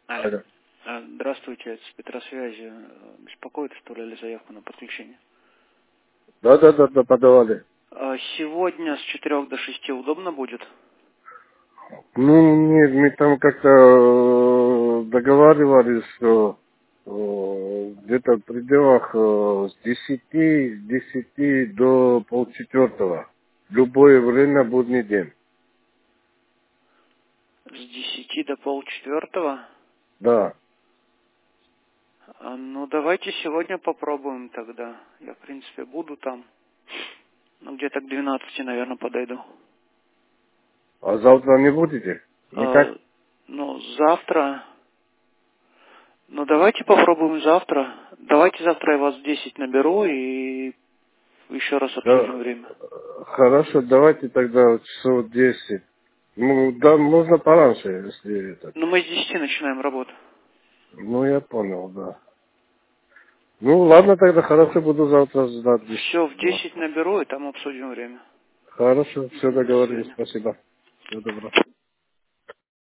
Алло. Алло. Здравствуйте, это с Петросвязи. Беспокоит, оставляли заявку на подключение. Да, подавали. Сегодня с 4 до 6 удобно будет? Ну, нет, мы там как-то договаривались, что где-то в пределах с 10 до полчетвертого. Любое время, будний день. С 10 до полчетвертого? Да. Ну, давайте сегодня попробуем тогда. Я, в принципе, буду там. Ну, где-то к 12, наверное, подойду. А завтра не будете? Никак? Ну, завтра... Ну, давайте попробуем завтра. Давайте завтра я вас в 10 наберу и еще раз Да. обсудим время. Хорошо, давайте тогда часов 10. Ну, да, можно пораньше, если это. Ну, мы с 10 начинаем работу. Ну, я понял, да. Ну, ладно, тогда хорошо, буду завтра ждать. Все, в Да. 10 наберу и там обсудим время. Хорошо, все До договорились, свидания. спасибо. Всего доброго.